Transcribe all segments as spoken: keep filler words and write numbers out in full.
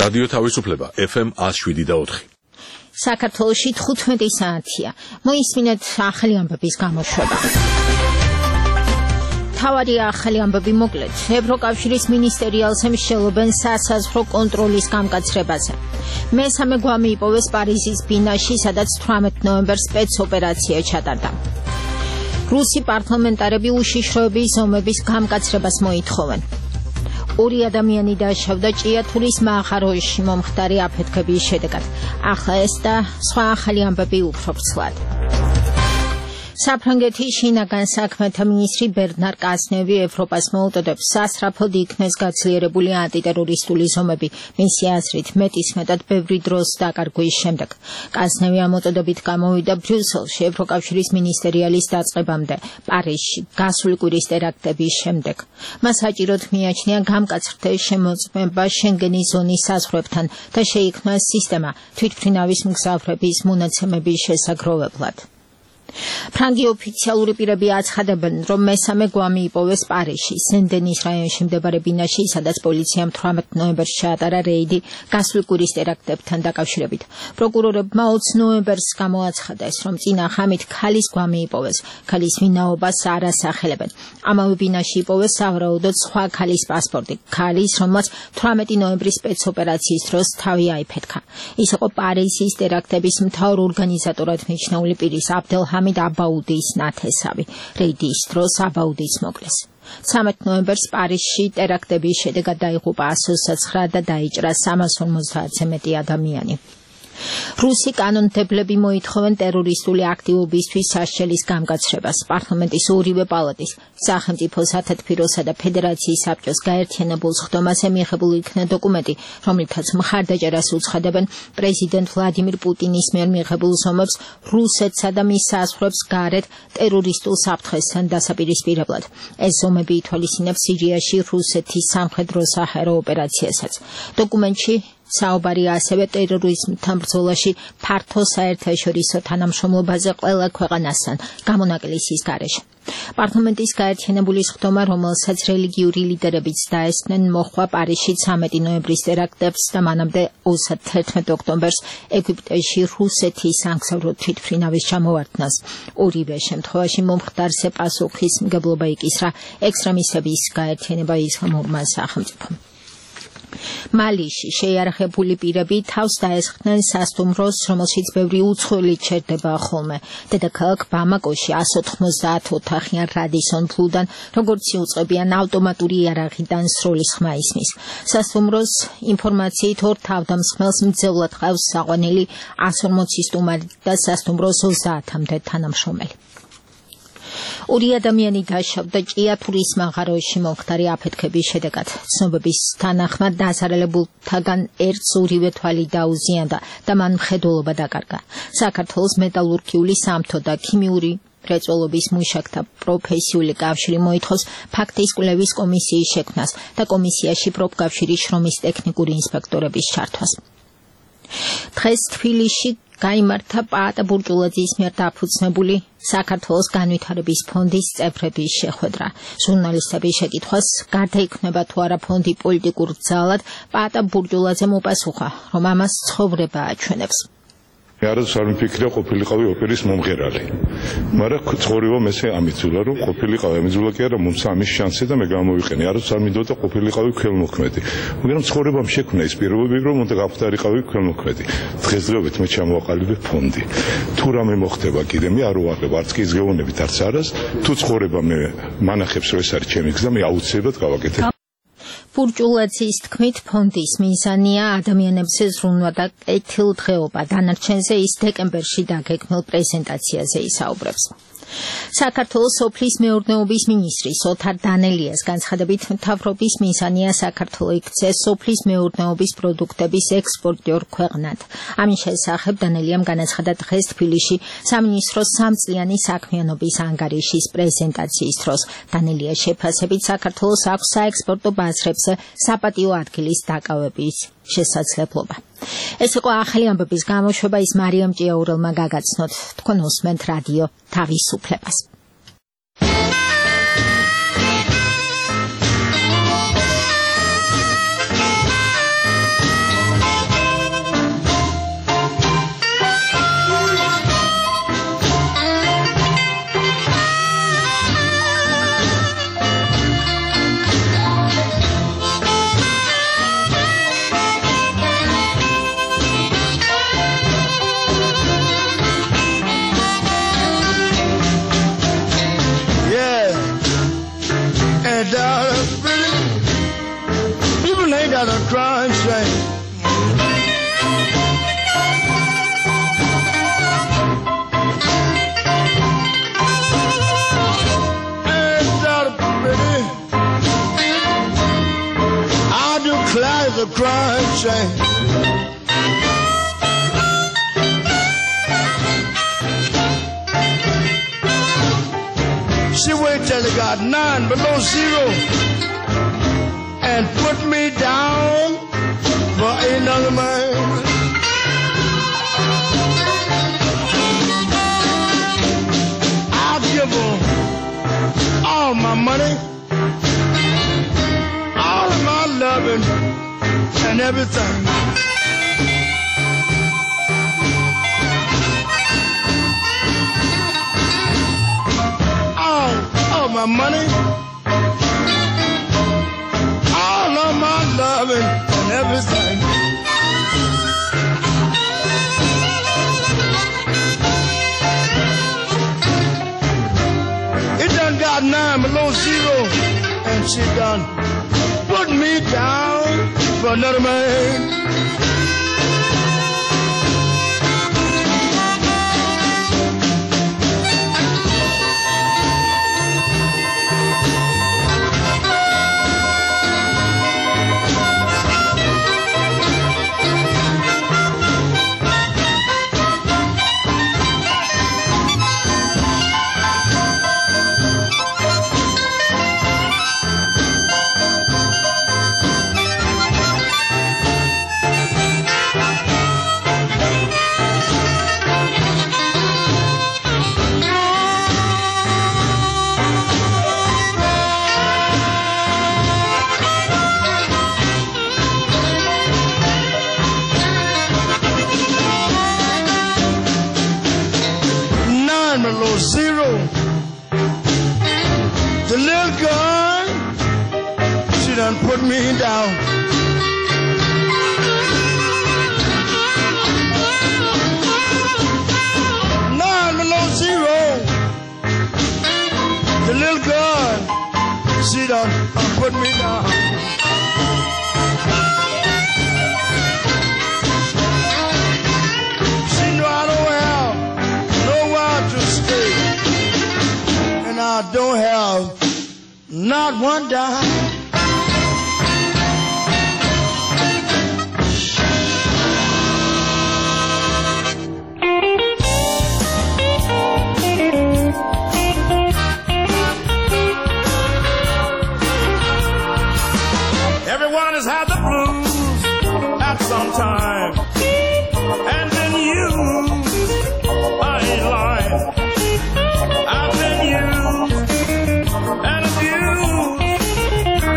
რადიო თავისუფლება ეფ ემ one oh seven და four. საქართველოში თხუთმეტი საათია. მოისმინეთ ახალი ამბების გამოშვება. თავარი ახალი ამბები მოკლედ. ევროკავშირის მინისტერიალს ემსჯელობენ სასაზღვრო კონტროლის გამკაცრებაზე. მესამე გვამი იპოვეს პარიზის ბინაში, სადაც თვრამეტ ნოემბერს სპეცოპერაცია ჩატარდა. რუსი პარლამენტარები უშიშროების ზომების გამკაცრებას მოითხოვენ. ორი ადამიანი დააშავდა ჭიათურის მაღაროში მომხდარი აფეთქების შედეგად. ახლა ეს და სხვა ახალი ამბები უფრო ვრცლად. საფრანგეთის შინაგან საქმეთა მინისტრი ბერნარ კაზნევი ევროპას მოუწოდებს სასწრაფოდ იქნეს გაძლიერებული ანტიტერორისტული ზომები, მისი აზრით მეტისმეტად ბევრი დროს დაკარგვის შემდეგ. კაზნევი ამოწოდებით გამოვიდა ბრიუსელში ევროკავშირის მინისტერიალის დაწყებამდე, პარიზში, გასული კვირის ტერაქტების შემდეგ. მას საჭიროდ მიაჩნია გამკაცრდეს შემოწმება შენგენის ზონის საზღვრებთან და შეიქმნა სისტემა თვითმფრინავის მგზავრების მონაცემების შესაგროვებლად. ფრანგი ოფიციალური პირები აცხადებენ, რომ მესამე გვამი იპოვეს პარიზში, სენ-დენის რაიონში მდებარე ბინაში, სადაც პოლიციამ თვრამეტ ნოემბერს ჩაატარა რეიდი გასული კვირის ტერაქტებთან დაკავშირებით. პროკურორებმა ოცი ნოემბერს გამოაცხადეს, რომ წინა ღამით ქალის გვამი იპოვეს, ქალის ვინაობას არ ასახელებენ. ამავე ბინაში იპოვეს სავარაუდოდ სხვა ქალის პასპორტი, ქალის, რომელმაც თვრამეტი ნოემბრის სპეცოპერაციის დროს თავი აიფეთქა. ის იყო პარიზის ტერაქტების მთავარ ორგანიზატორად მიჩნეული პირის აბდელ ამით აბაუდის ნათესავი. რეიდის დროს აბაუდიც მოკლეს. ცამეტ ნოემბერს პარიზში ტერაქტების შედეგად დაიღუპა one hundred nine და დაიჭრა სამას ორმოცდაათზე მეტი ადამიანი. რუსი კანონმდებლები მოითხოვენ ტერორისტული აქტივობისთვის სასჯელის გამკაცრებას. პარლამენტის ორივე პალატის, სახელმწიფო სათათბიროსა და ფედერაციის საბჭოს გაერთიანებულ სხდომაზე მიღებული იქნა დოკუმენტი, რომლითაც მხარდაჭერას უცხადებენ პრეზიდენტ ვლადიმირ პუტინის მიერ მიღებულ ზომებს რუსეთსა და მის საზღვრებს გარეთ ტერორისტულ საფრთხესთან დასაპირისპირებლად. ეს ზომები ითვალისწინებს სირიაში რუსეთის სამხედრო საჰაერო ოპერაციასაც. დოკუმენტში საუბარი ასევე ტერორიზმთან ბრძოლაში ფართო საერთაშორისო თანამშრომლობაზე ყველა ქვეყანასთან გამონაკლისის გარეშე. პარლამენტის გაერთიანებული სხდომა, რომელსაც რელიგიური ლიდერებიც დაესწნენ, მოჰყვა პარიზში ცამეტი ნოემბრის ტერაქტებს და მანამდე თერთმეტ ოქტომბერს ეგვიპტეში რუსეთის სამგზავრო თვითმფრინავის ჩამოვარდნას. ორივე შემთხვევაში მომხდარზე პასუხისმგებლობა იკისრა ექსტრემისტების გაერთიანება ისლამურმა სახელმწიფომ. მალიში შეიარაღებული პირები თავს დაესხდნენ სასტუმროს, რომელშიც ბევრი უცხოელი ჩერდება ხოლმე. დედაქალაქ ბამაკოში one hundred ninety ოთახიან რადისონ ბლუდან, როგორც იუწყებიან ავტომატური იარაღიდან სროლის ხმა ისმის. სასტუმროს ინფორმაციით ორ თავდამსხმელს მძევლად ყავს საყვანილი one hundred forty სტუმარი და სასტუმროს ოცდაათამდე თანამშრომელი. ორი ადამიანი დააშავდა ჭიათურის მაღაროში მომხდარი აფეთქების შედეგად. ცნობების თანახმად დასარელებულთაგან ერთს ორივე თვალი დაუზიანდა და მან მხედველობა დაკარგა. საქართველოს მეტალურგიული სამთო და ქიმიური მრეწველობის მუშაკთა პროფესიული კავშირი მოითხოვს ფაქტის კვლევის კომისიის შექმნას და კომისიაში პროფკავშირის შრომის ტექნიკური ინსპექტორების ჩართვას. დღეს თბილისში გაიმართა პაატა ბურჯულაძის მიერ დაფუძნებული საქართველოს განვითარების ფონდის წევრების შეხვედრა. ჟურნალისტების შეკითხვას გარდა იქნება თუ არა ფონდი პოლიტიკურ ძალად, პაატა ბურჯულაძემ უპასუხა, რომ ამას ცხოვრება აჩვენებს. არც არ მიფიქრე ყოფილიყავი ოპერის მომღერალი. მაგრამ ცხოვრება მესე ამიძულა, რომ ყოფილიყავი ამიძულა კი არა, მომცა ამის შანსი და მე გამოვიყენე. არც არ მინდოდა ყოფილიყავი ქველმოქმედი. მაგრამ ცხოვრებამ შექმნა ის პირობები, რომ უნდა გავხდარიყავი ქველმოქმედი. დღესდღეობით მე ჩამოვაყალიბე ფონდი. თუ რამე მოხდება კიდე მე არ უარყებ, არც კი ის გეუბნებით, არც არას. თუ ცხოვრება მე მანახებს, რომ ეს არის ჩემი გზა, მე აუცილებლად გავაკეთებ. ბურჯულაძის თქმით, ფონდის მიზანია ადამიანებზე ზრუნვა და კეთილდღეობა. დანარჩენზე ის დეკემბერში დაგეგმილ პრეზენტაციაზე ისაუბრებს. საქართველოს სოფლის მეურნეობის მინისტრის ოთარ დანელიას განცხადებით, მთავრობის მიზანია საქართველო იქცეს სოფლის მეურნეობის პროდუქტების ექსპორტიორ ქვეყნად. ამის შესახებ დანელიამ განაცხადა დღეს თბილისში სამინისტროს სამწლიანი საქმიანობის ანგარიშის პრეზენტაციის დროს. დანელიას შეფასებით, საქართველოს აქვს საექსპორტო ბაზრებზე საპატიო ადგილის დაკავების შესაძლებლობა. ეს იყო ახალი ამბების გამოშვება, ის მარიამ ჭიაურელმა გაგაცნოთ. თქვენ უსმენთ რადიო თავისუფლებას. shame. She waited till it got nine below zero and put me down for another man. I'll give her all my money, all of my loving and everything. All of my money, all of my loving and everything. It done got nine below zero, and she done put me down for another man. Below zero, the little girl, she done put me down. Nine below zero, the little girl, she done put me down. She know I don't have nowhere to stay, and I don't have not one dime. Everyone has had the blues at some time, and then you, I ain't lying. I've been used and abused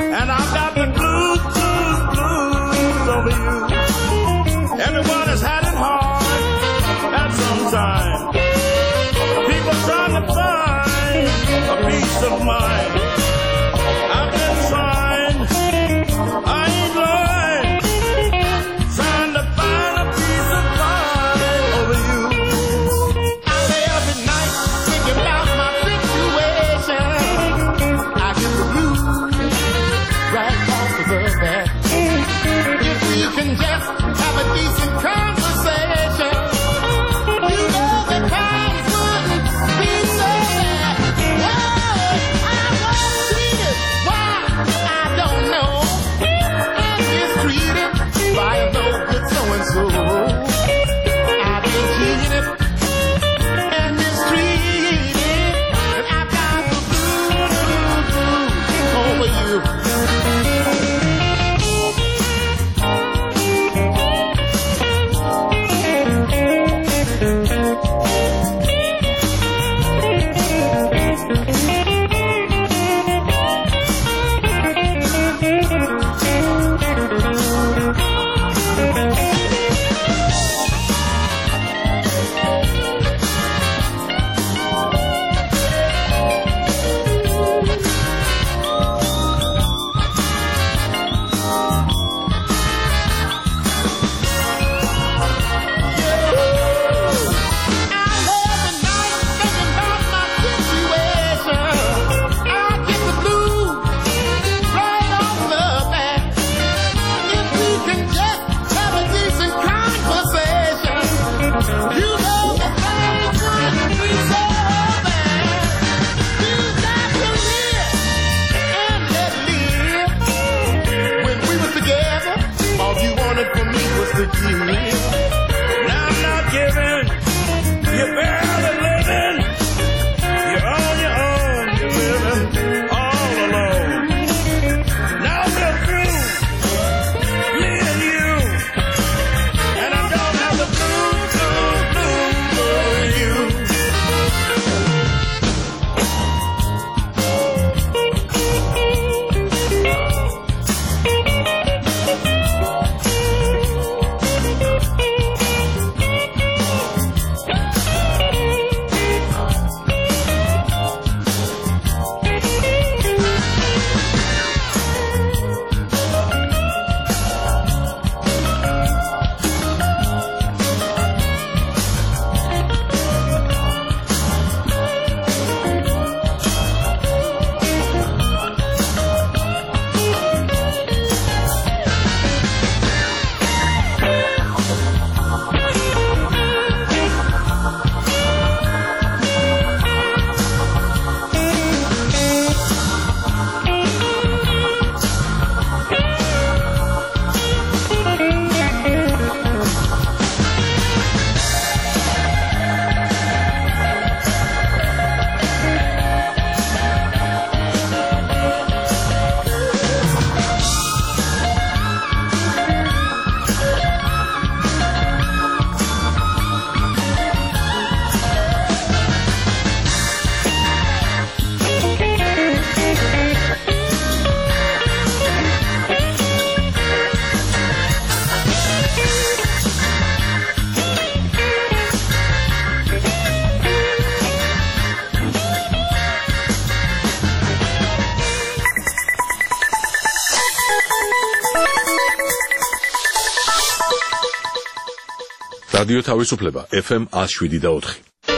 რადიო თავისუფლება F M one oh seven და four.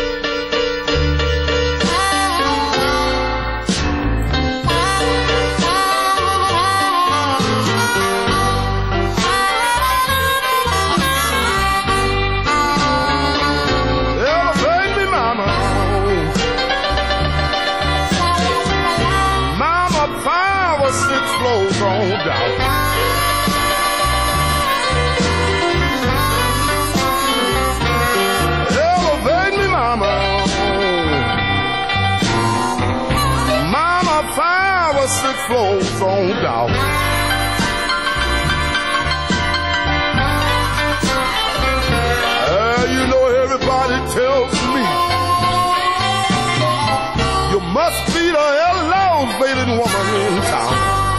Six floors on down. Uh, you know everybody tells me you must be the elevated woman in town.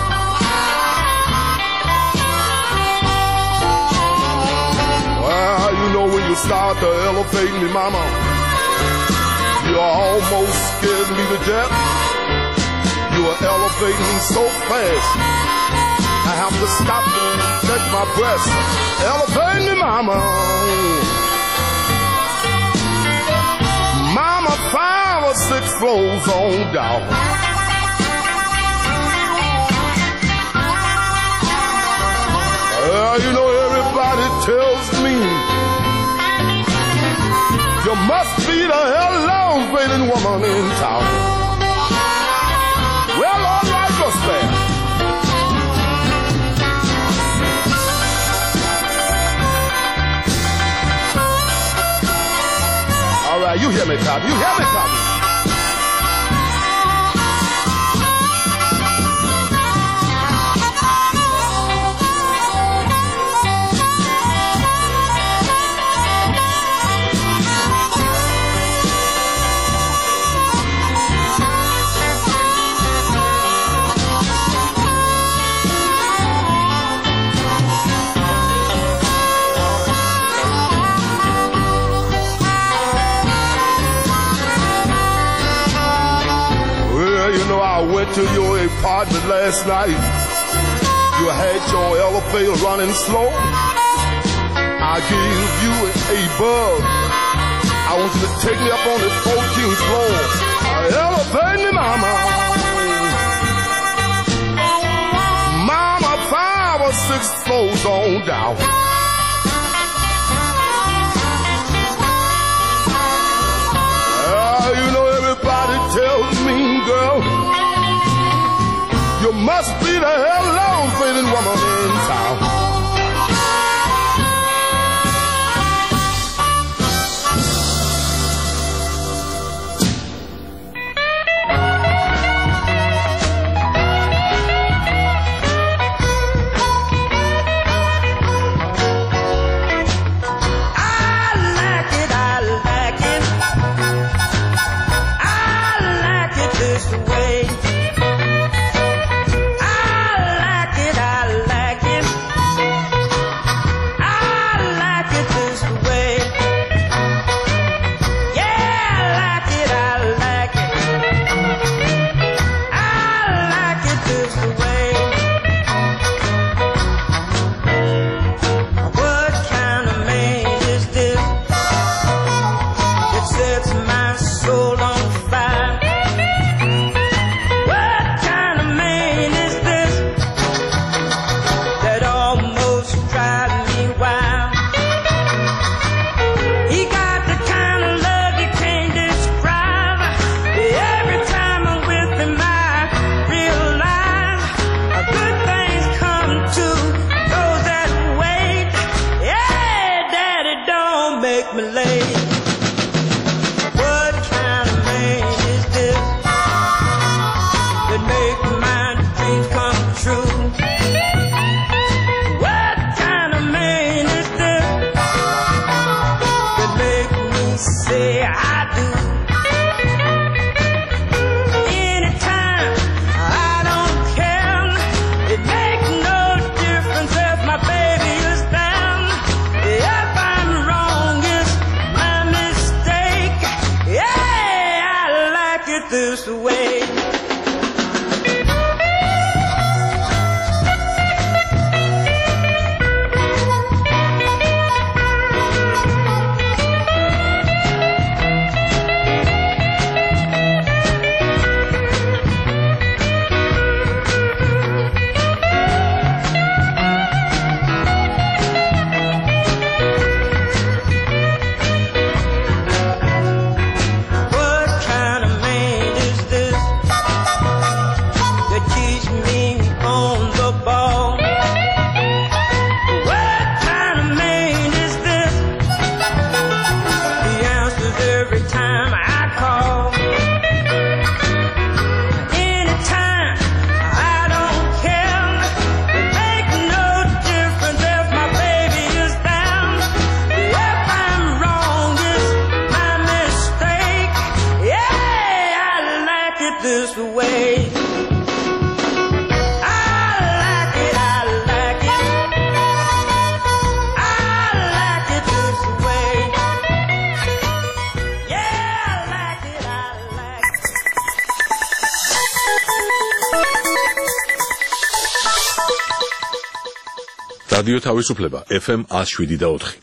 Well, you know when you start to elevate me, mama, you're almost scared me to death. You are elevating me so fast, I have to stop and catch my breath. Elevate me, mama. Mama, five or six floors on down. Well, you know everybody tells me you must be the elevated woman in town. Well, all right, just there. All right, you hear me, Poppy. You hear me, Poppy. I went to your apartment last night. You had your elevator running slow. I gave you a bug. I want you to take me up on the fourteenth floor. Elevate me, mama. Mama, five or six floors on down. Uh, you know everybody tells me, girl, you must be the elevated woman in town. just the way. რადიო თავისუფლება ეფ ემ one oh seven და four.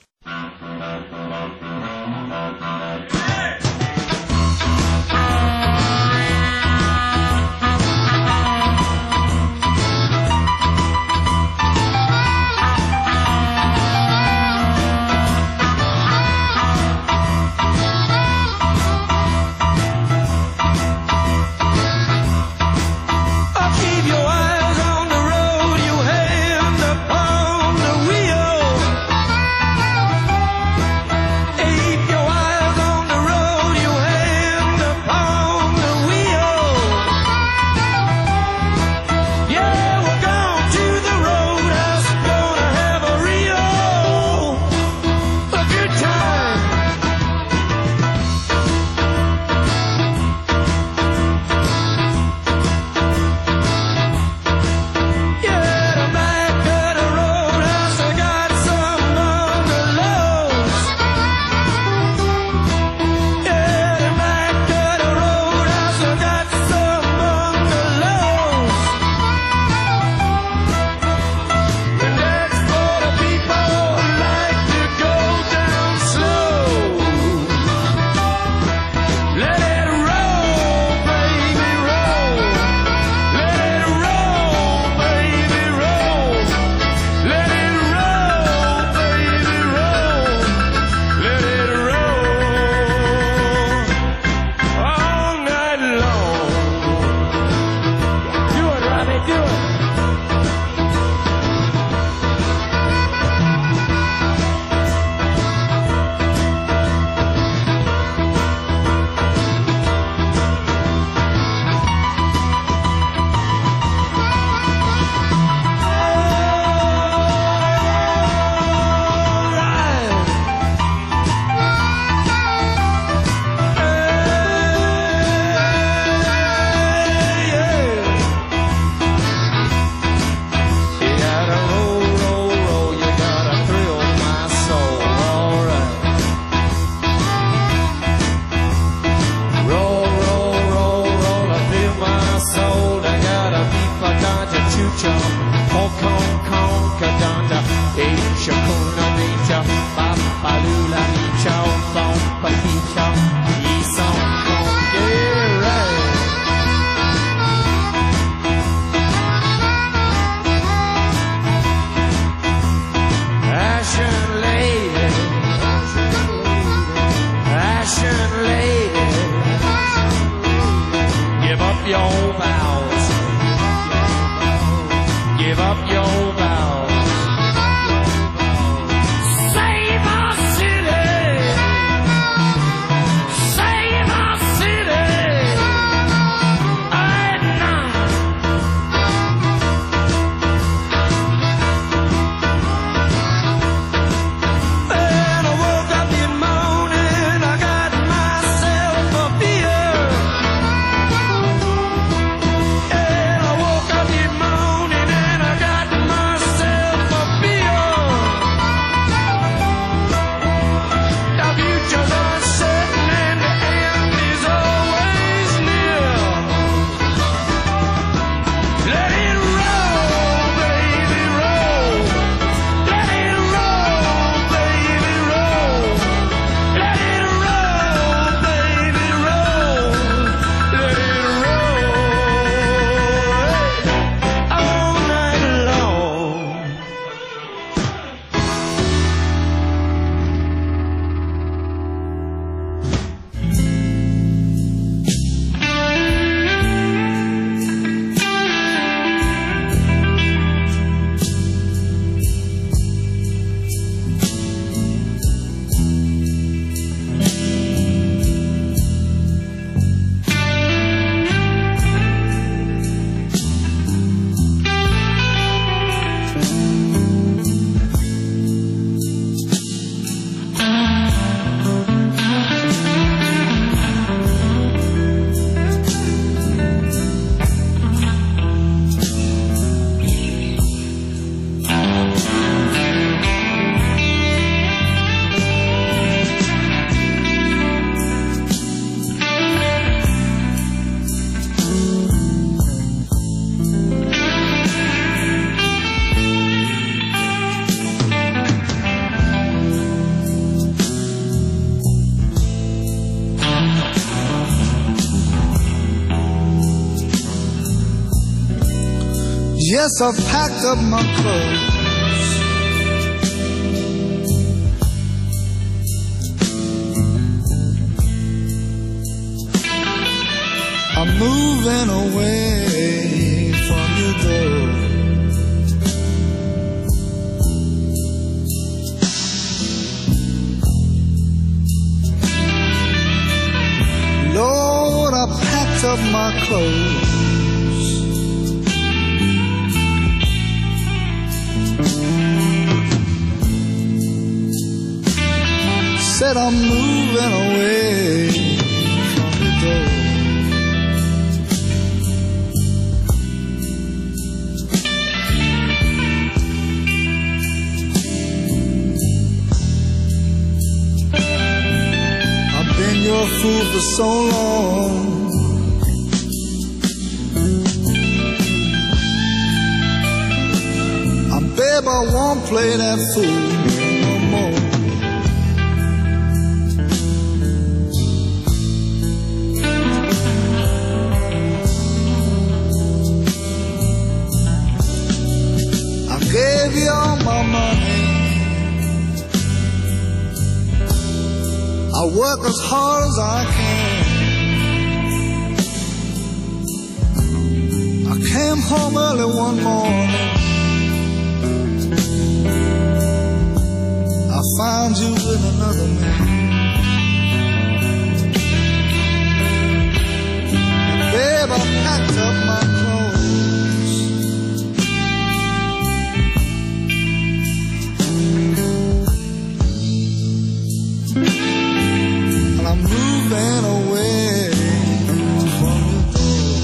Yes, I've packed up my clothes. I'm moving away from your door. Lord, I packed up my clothes. Said I'm moving away from the door. I've been your fool for so long. And babe, I won't play that fool no more. Gave you all my money. I work as hard as I can. I came home early one morning. I found you with another man. Babe, I packed up my clothes. I'm moving away from your door.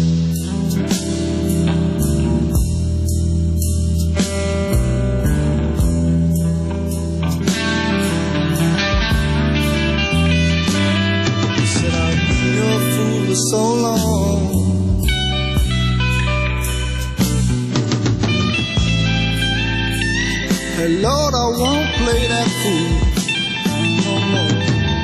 Said I've been your fool for so long. Hey Lord, I won't play that fool no more.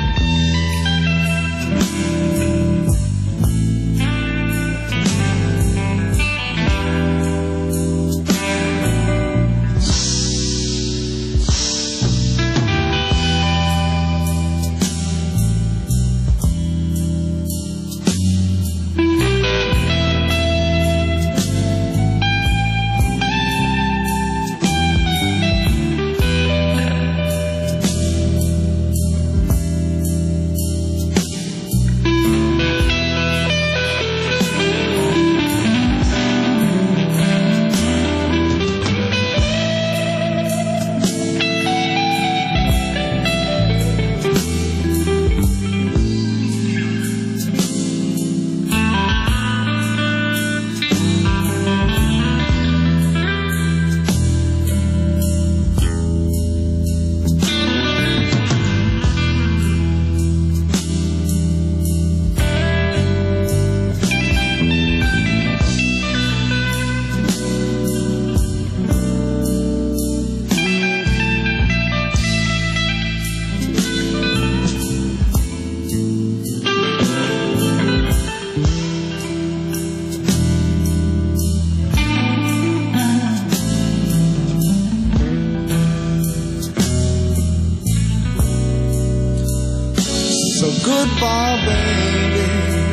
So goodbye, baby.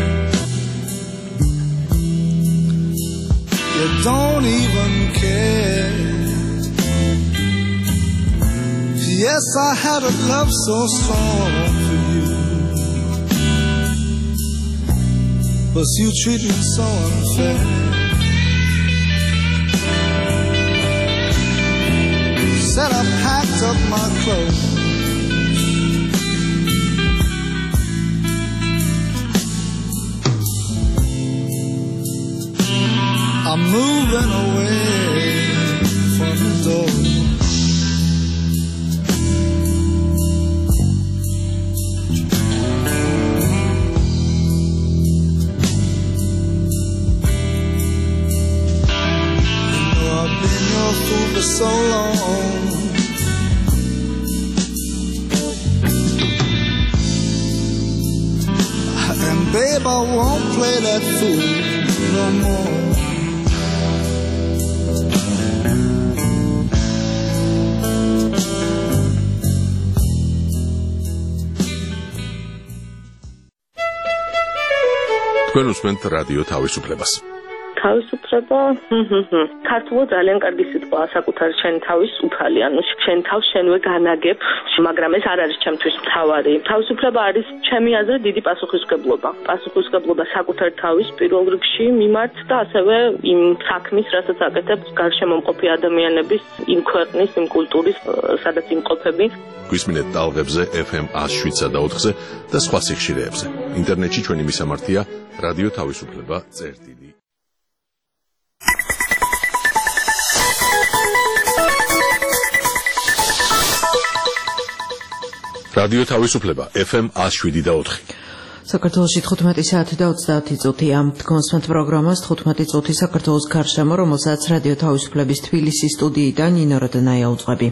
You don't even care. Yes, I had a love so strong for you, but you treat me so unfair. Said I packed up my clothes. I'm moving away from the door. You know I've been your fool for so long. And babe, I won't play that fool no more. თქვენ უსმენთ რადიო თავისუფლებას. თავისუფლება ქართულად ძალიან კარგი სიტყვაა საკუთარი შენი თავის უფალი, ანუ შენ თავს შენვე განაგებ, მაგრამ ეს არ არის ჩემთვის მთავარი. თავისუფლება არის ჩემი აზრით დიდი პასუხისმგებლობა. პასუხისმგებლობა საკუთარი თავის პირველ რიგში მიმართ და ასევე იმ საქმის, რასაც აკეთებ გარშემომყოფი ადამიანების, იმ ქვეყნის, იმ კულტურის, სადაც იმყოფები. გვისმინეთ ტალღებზე ეფ ემ one oh seven და ოთხზე და სხვა სიხშირეებზე. ინტერნეტში ჩვენი მისამართია რადიო თავისუფლება წერტილი. რადიო თავისუფლება ეფ ემ one oh seven და ოთხი. საქართველოში თხუთმეტი საათი და ოცდაათი წუთია. გონსმენთ პროგრამას თხუთმეტი წუთი საქართველოს გარშემო, რომელსაც რადიო თავისუფლების თბილისის სტუდიიდან ნინო როდნაია უძღვები.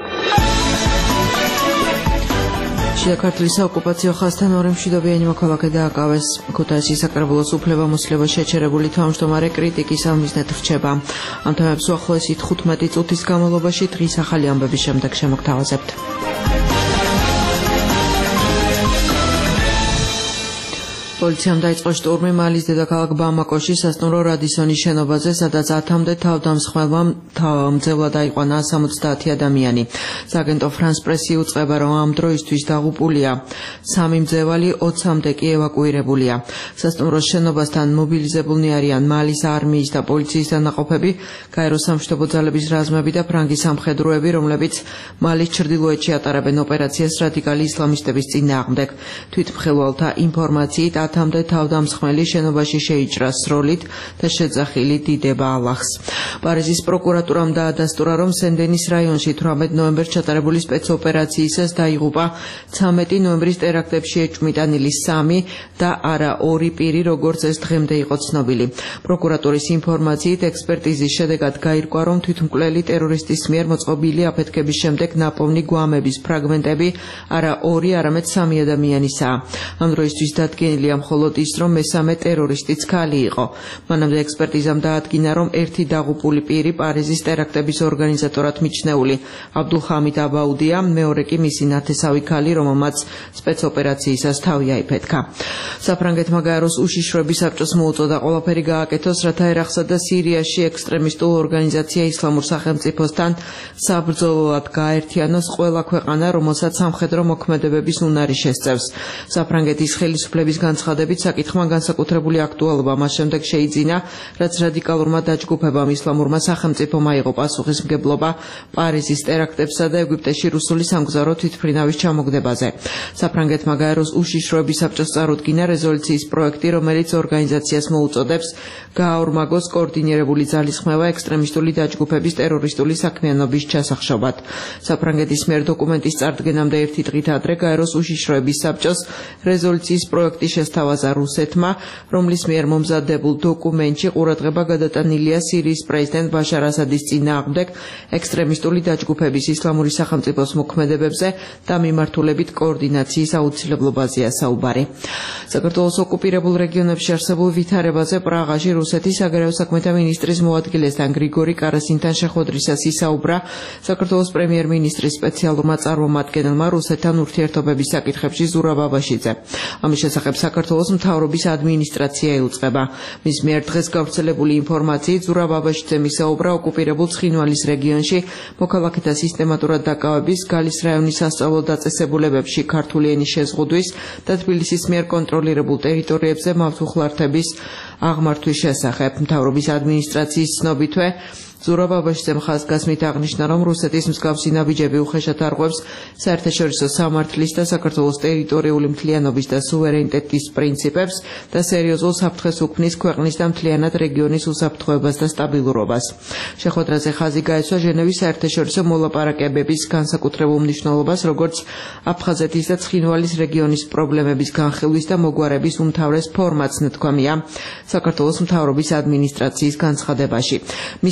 შიდა ქართლის საოკუპაციო ხაზთან ორი მშვიდობიანი მოქალაქე დააკავეს. ქუთაისის საკრებულოს უფლებამოსილება შეჩერებული თავმჯდომარე კრიტიკის ამიზნად რჩება. ამ თემებს უახლოესი თხუთმეტი წუთის განმავლობაში დღის ახალი ამბების შემდეგ შემოგთავაზებთ. პოლიციამ დაიწყო შტურმი მალის დედაქალაქ ბამაკოში სასტუმრო რადისონის შენობაზე, სადაც ათამდე თავდამსხმელმა მძევლად აიყვანა სამოცდაათი ადამიანი. სააგენტო ფრანს პრესი უწყება, რომ ამ დროისთვის დაღუპულია სამი მძევალი, ოცამდე კი ევაკუირებულია. სასტუმროს შენობასთან მობილიზებულნი არიან მალის არმიის და პოლიციის დანაყოფები, გაეროს სამშვიდობო ძალების რაზმები და ფრანგის სამხედროები, რომლებიც მალის ჩრდილოეთში ატარებენ ოპერაციას რადიკალი ისლამისტების წინააღმდეგ. თვითმხილველთა ინფორმაციით ათამდე თავდამსხმელი შენობაში შეიჭრა სროლით და შეძახილი დიდება ალლაჰს. პარიზის პროკურატურამ დაადასტურა, რომ სენ-დენის რაიონში თვრამეტ ნოემბერს ჩატარებული სპეცოპერაციისას დაიღუპა ცამეტი ნოემბრის ტერაქტებში ეჭვმიტანილი სამი და არა ორი პირი, როგორც ეს დღემდე იყო ცნობილი. პროკურატურის ინფორმაციით ექსპერტიზის შედეგად გაირკვა, რომ თვითმკვლელი ტერორისტის მიერ მოწყობილი აფეთქების შემდეგ ნაპოვნი გვამების ფრაგმენტები არა ორი, არამედ სამი ადამიანისაა. ამ დროისთვის დადგენილია მხოლოდ ის, რომ მესამე ტერორისტიც ქალი იყო. მანამდე ექსპერტიზამ დაადგინა, რომ ერთი დაღუპული პირი პარიზის ტერაქტების ორგანიზატორად მიჩნეული აბდულჰამიდ აბაუდია, მეორე კი მისი ნათესავი ქალი, რომელმაც სპეცოპერაციისას თავი აიფეთქა. საფრანგეთმა გაეროს უშიშროების საბჭოს მოუწოდა ყველაფერი გააკეთოს, რათა ერაყსა და სირიაში ექსტრემისტულ ორგანიზაცია ისლამურ სახელმწიფოსთან საბრძოლოდ გააერთიანოს ყველა ქვეყანა, რომელსაც სამხედრო მოქმედებების უნარი შესწევს. საფრანგეთის ხელისუფლების განცხადებით საკითხმა განსაკუთრებული აქტუალობა მას შემდეგ შეიძინა, რაც რადიკალურმა დაჯგუფებამ ისლამურმა სახელმწიფომ აიღო პასუხისმგებლობა პარიზის ტერაქტებსა და ეგვიპტეში რუსული სამგზავრო თვითმფრინავის ჩამოგდებაზე. საფრანგეთმა გაეროს უშიშროების საბჭოს წარუდგინა რეზოლუციის პროექტი, რომელიც ორგანიზაციას მოუწოდებს გააორმაგოს კოორდინირებული ძალისხმევა ექსტრემისტული დაჯგუფების ტერორისტული საქმიანობის ჩასახშობად. საფრანგეთის მიერ დოკუმენტის წარდგენამდე ერთი დღით ადრე გაეროს უშიშროების საბჭოს რეზოლუციის პროექტი შესთავაზა რუსეთმა, რომლის მიერ მომზადებულ დოკუმენტში ყურადღება გადატანილია სირიის პრეზიდენტ ბაშარ ასადის წინააღმდეგ ექსტრემისტული დაჯგუფების ისლამური სახელმწიფოს მოქმედებებზე და მიმართულებით კოორდინაციის აუცილებლობაზეა საუბარი. საქართველოს ოკუპირებულ რეგიონებში არსებულ ვითარებაზე პრაღაში რუსეთის საგარეო საქმეთა მინისტრის მოადგილესთან გრიგორი კარასინთან შეხვედრისას ისაუბრა საქართველოს პრემიერ-მინისტრის სპეციალურმა წარმომადგენელმა რუსეთთან ურთიერთობების საკითხებში ზურაბ აბაშიძე. ამის შესახებ საქართველოს მთავრობის ადმინისტრაცია იუწყება. მის მიერ დღეს გავრცელებული ინფორმაციით ზურაბ აბაშიძემ ისაუბრა ოკუპირებულ ცხინვალის რეგიონში მოქალაქეთა სისტემატურად დაკავების, გალის რაიონის სასწავლო დაწესებულებებში ქართული ენის შეზღუდვის და თბილისის მიერ კონტროლირებულ ტერიტორიებზე მავთუხლართების აღმართვის შესახებ. მთავრობის ადმინისტრაციის ცნობითვე ზურაბ აბაშიძემ ხაზგასმით აღნიშნა, რომ რუსეთის მსგავსი ნაბიჯები უხეშად არღვევს საერთაშორისო სამართლის და საქართველოს ტერიტორიული მთლიანობის და სუვერენიტეტის პრინციპებს და სერიოზულ საფრთხეს უქმნის ქვეყნის და მთლიანად რეგიონის უსაფრთხოებას და სტაბილურობას. შეხვედრაზე ხაზი გაეცვა ჟენევის საერთაშორისო მოლაპარაკებების განსაკუთრებულ მნიშვნელობას, როგორც აფხაზეთის და ცხინვალის რეგიონის პრობლემების განხილვის და მოგვარების უმთავრეს ფორმატს, ნათქვამია საქართველოს მთავრობის ადმინისტრაციის განცხადებაში. მისივე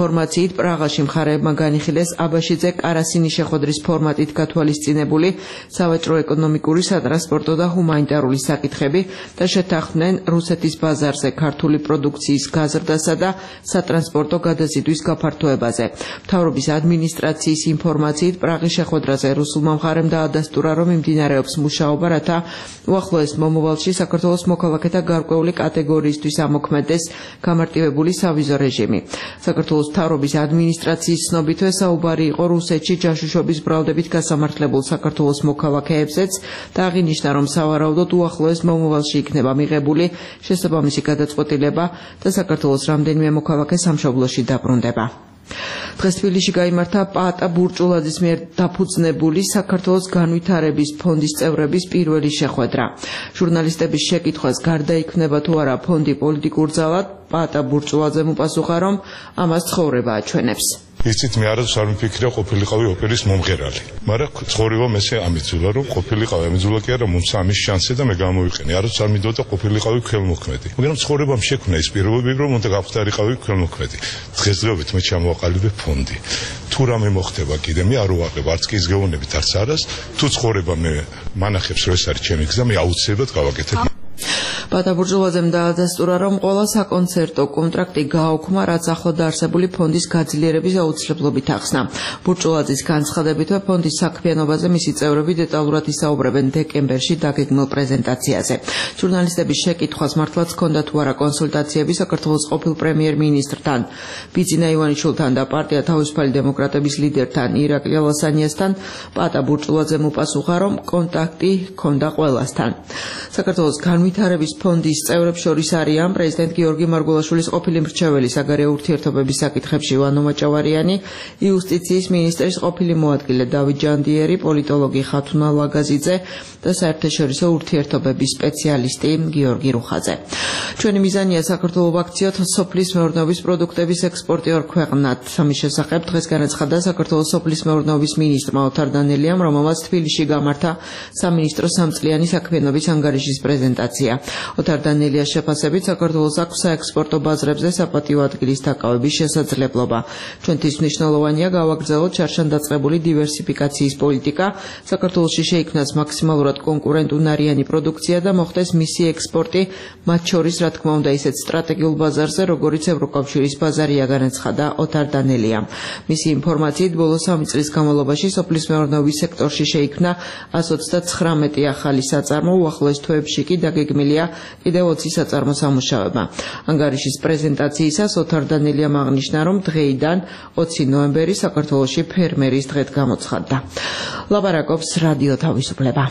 ინფორმაციით, პრაღაში მხარეებმა განიხილეს აბაშიძე კარასინის შეხვედრის ფორმატით გათვალისწინებული სავაჭრო-ეკონომიკური, სატრანსპორტო და ჰუმანიტარული საკითხები და შეთანხმდნენ რუსეთის ბაზარზე ქართული პროდუქციის გაზრდასა და სატრანსპორტო გადაზიდვის გაფართოებაზე. მთავრობის ადმინისტრაციის ინფორმაციით, პრაღის შეხვედრაზე რუსულმა მხარემ დაადასტურა, რომ მიმდინარეობს მუშაობა, რათა უახლოეს მომავალში საქართველოს მოქალაქეთა გარკვეული კატეგორიისთვის ამოქმედდეს გამარტივებული სავიზო რეჟიმი. საქართველოს მთავრობის ადმინისტრაციის ცნობითვე საუბარი იყო რუსეთში ჯაშუშობის ბრალდებით გასამართლებულ საქართველოს მოქალაქეებზეც და აღინიშნა, რომ სავარაუდოდ უახლოეს მომავალში იქნება მიღებული შესაბამისი გადაწყვეტილება და საქართველოს რამდენიმე მოქალაქე სამშობლოში დაბრუნდება. დღეს თბილისში გაიმართა პაატა ბურჭულაძის მიერ დაფუძნებული საქართველოს განვითარების ფონდის წევრების პირველი შეხვედრა. ჟურნალისტების შეკითხვას გარდაიქმნება თუ არა ფონდი პოლიტიკურ ძალად, პაატა ბურჭულაძემ უპასუხა, რომ ამას ცხოვრება აჩვენებს. იცით, მე არასდროს არ მიფიქრია ყოფილიყავი ოპერის მომღერალი, მაგრამ ცხოვრება მესე ამიძულა, რომ ყოფილიყავი ამიძულა კი არა, მომცა ამის შანსი და მე გამოვიყენე. არასდროს არ მინდოდა ყოფილიყავი ქველმოქმედი, მაგრამ ცხოვრებამ შექმნა ის პირობები, რომ უნდა გავხდარიყავი ქველმოქმედი. დღესდღეობით მე ჩამოვაყალიბე ფონდი. თუ რამე მოხდება კიდე, მე არ უარყებ არც კი ის გეუბნებით, არც არას. თუ ცხოვრება მე მანახებს, რომ ეს არის ჩემი გზა, მე აუცილებლად გავაკეთებ. პაატა ბურჭულაძემ დაადასტურა, რომ ყველა საკონცერტო კონტრაქტი გააუქმა, რაც ახლო დაარსებული ფონდის გაძლიერების აუცილებლობით ახსნა. ბურჭულაძის განცხადებითვე ფონდის საქმიანობაზე მისი წევრები დეტალურად ისაუბრებენ დეკემბერში დაგეგმილ პრეზენტაციაზე. ჟურნალისტების შეკითხვას მართლაც ჰქონდა თუ არა კონსულტაციები საქართველოს ყოფილ პრემიერ-მინისტრთან ბიძინა ივანიშვილთან და პარტია თავისუფალი დემოკრატების ლიდერთან ირაკლი ალასანიასთან, პაატა ბურჭულაძემ უპასუხა, რომ კონტაქტი ჰქონდა ყველასთან. საქართველოს განვითარების ფონდის წევრებს შორის არიან პრეზიდენტ გიორგი მარგველაშვილის ყოფილი მრჩეველი საგარეო ურთიერთობების საკითხებში ივანო მაჭავარიანი, იუსტიციის მინისტრის ყოფილი მოადგილე დავით ჯანდიერი, პოლიტოლოგი ხათუნა ლაგაზიძე და საერთაშორისო ურთიერთობების სპეციალისტი გიორგი რუხაძე. ჩვენი მიზანია საქართველოს ვაქციოთ სოფლის მეურნეობის პროდუქტების ექსპორტიორ ქვეყნად. ამის შესახებ დღეს განაცხადა საქართველოს სოფლის მეურნეობის მინისტრმა ოთარ დანელიამ, რომელმაც თბილისში გამართა სამინისტრო სამწლიანი საქმიანობის ანგარიშის პრეზენტაცია. ოთარ დანელიას შეფასებით, საქართველოს აქვს საექსპორტო ბაზრებზე საპატიო ადგილის დაკავების შესაძლებლობა. ჩვენთვის მნიშვნელოვანია გავაგრძელოთ შარშანდაწყებული დივერსიფიკაციის პოლიტიკა, საქართველოში შეიქმნას მაქსიმალურად კონკურენტუნარიანი პროდუქცია და მოხდეს მისი ექსპორტი, მათ შორის, რა თქმა უნდა, ისეთ სტრატეგიულ ბაზარზე, როგორიც ევროკავშირის ბაზარია, განაცხადა ოთარ დანელიამ. მისი ინფორმაციით, ბოლო სამი წლის განმავლობაში სოფლის მეურნეობის სექტორში შეიქმნა ას ოცდათხრამეტი ახალი საწარმო, უახლოეს თვეებში კი დაგეგმილია კიდევ ოცი საწარმო სამუშაოება. ანგარიშის პრეზენტაციისას ოთარ დანელიამ აღნიშნა, რომ დღეიდან ოცი ნოემბერი საქართველოში ფერმერის დღედ გამოცხადდა. ლაპარაკობს რადიო თავისუფლება.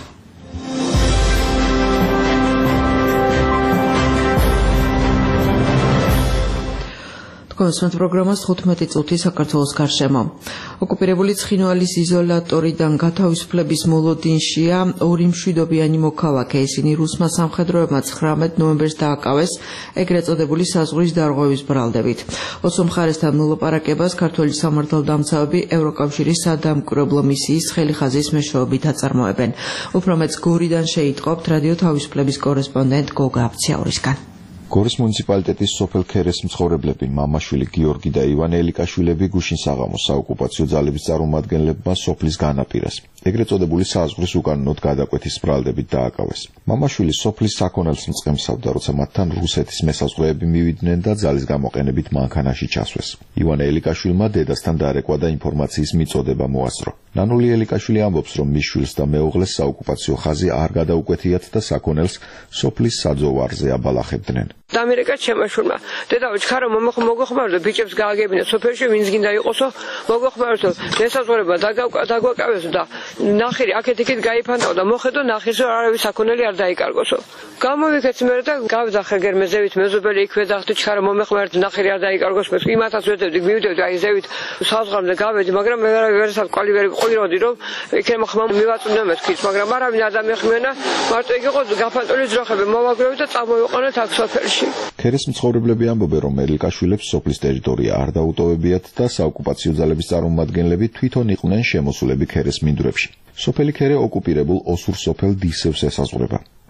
კონსულტ პროგრამას თხუთმეტი წუთი საქართველოს გარშემო. ოკუპირებული ცხინვალის იზოლატორიდან გათავისუფლების მოლოდინშია ორი მშვიდობიანი მოქალაქე. ისინი რუსმა სამხედროებმა ცხრამეტ ნოემბერს დააკავეს ეგრეთ წოდებული საზღვრის დარღვევის ბრალდებით. ოცო მხარესთან მოლაპარაკებას ქართველი სამართალდამცავები ევროკავშირის სადამკვირვებლო მისიის ხელიხაზის მეშვეობით აწარმოებენ. უფრო მეც გორიდან შეიტყობთ რადიო თავისუფლების კორესპონდენტ გოგა აფციაურისგან. გორის მუნიციპალიტეტის სოფელ ქერეს მცხოვრებლები მამაშვილი გიორგი და ივანე ელიკაშვილები გუშინ საღამოს საოკუპაციო ძალების წარმომადგენლებმა სოფლის განაპირას ეგრეთ წოდებული საზღვრის უკანონოდ გადაკვეთის ბრალდებით დააკავეს. მამაშვილი სოფლის საქონელს მწყემსავდა, როცა მათთან რუსეთის მესაზღვრეები მივიდნენ და ძალის გამოყენებით მანქანაში ჩასვეს. ივანე ელიკაშვილმა დედასთან დაარეკვა და ინფორმაციის მიწოდება მოასწრო. ნანული ელიკაშვილი ამბობს, რომ მის შვილს და მეუღლეს საოკუპაციო ხაზი არ გადაუკვეთიათ და საქონელს სოფლის საძოვარზე აბალახებდნენ. დამერეკა ჩემაშვილმა დედაო ჩქარო მოგეხმაროთ ბიჭებს გააგებინე სოფელში ვინც გინდა იყოსო მოგეხმაროთ მესაზღვრეება დაგვაკავესო და ნახირი აქეთ იქით გაიფანტაო და მოხედო ნახირს რომ არავის საქონელი არ დაიკარგოსო. გამოვიქეთ მე და გავძახე გერმეზევით მეზობელი იქვე და ხთი ჩქარო მომეხმაროთ ნახირი არ დაიკარგოს მე იმათაც ვედებდი მივდევდი აი ზევით საზღვრამდე გავედი მაგრამ მე ვერასად კვალივერი ყოლიროდი რომ იქნებ ხმა მივაწუნდა მეთქით მაგრამ არავინ არ დამეხმენა მარტო იქ იყო გაფანტული ძროხები მოვაგროვე და წამოვიყვანეთ აქ სოფელში. ქერის მცხოვრებლები ამბობენ, რომ ელიკაშვილებს სოფლის ტერიტორია არ დაუტოვებიათ და საოკუპაციო ძალების წარმომადგენლები თვითონ იყვნენ შემოსულები ქერის მინდვრებში. სოფელი ქერე ოკუპირებულ ოსურ სოფელ დისევს ესაზღვრება.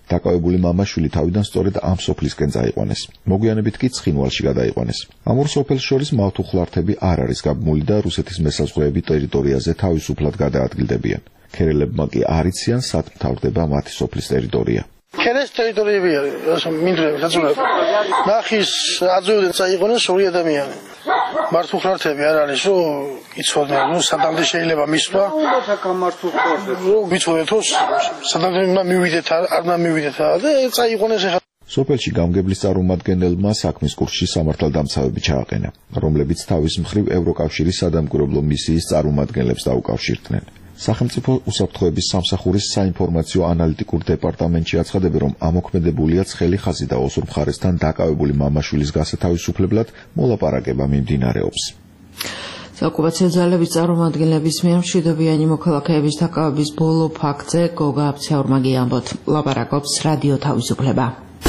დაკავებული მამაშვილი თავიდან სწორედ ამ სოფლისკენ წაიყვანეს. მოგვიანებით კი ცხინვალში გადაიყვანეს. ამ ორ სოფელს შორის მავთუხლართები არ არის გაბმული და რუსეთის მესაზღვრეები ტერიტორიაზე თავისუფლად გადაადგილდებიან. ქერელებმა კი არ იციან, სად მთავრდება მათი სოფლის ტერიტორია. ქერეს ტერიტორიები არის, მინდვრები, საწუნები. ნახის აძევდნენ წაიყვანეს ორი ადამიანი. მართუხლართები არ არის, რომ იცოდნენ, რომ სადამდე შეიძლება მისვლა. ვიცოდეთ, რომ სადამდე უნდა მივიდეთ, არ უნდა მივიდეთ და წაიყვანეს ახლა. სოფელში გამგებლის წარმომადგენელმა საქმის კურსში სამართალდამცავები ჩააყენა, რომლებიც თავის მხრივ ევროკავშირის სადამკვირვებლო მისიის წარმომადგენლებს დაუკავშირდნენ. სახელმწიფო უსაფრთხოების სამსახურის საინფორმაციო ანალიტიკურ დეპარტამენტში აცხადებენ, რომ ამოქმედებულია ცხელი ხაზი და ოსურ მხარესთან დაკავებული მამაშვილის გასათავისუფლებლად მოლაპარაკება მიმდინარეობს. საოკუპაციო ძალების წარმომადგენლების მიერ მშვიდობიანი მოქალაქეების დაკავების ბოლო ფაქტზე გოგა აფცეურმაგი ამბობთ. ლაპარაკობს რადიო თავისუფლება.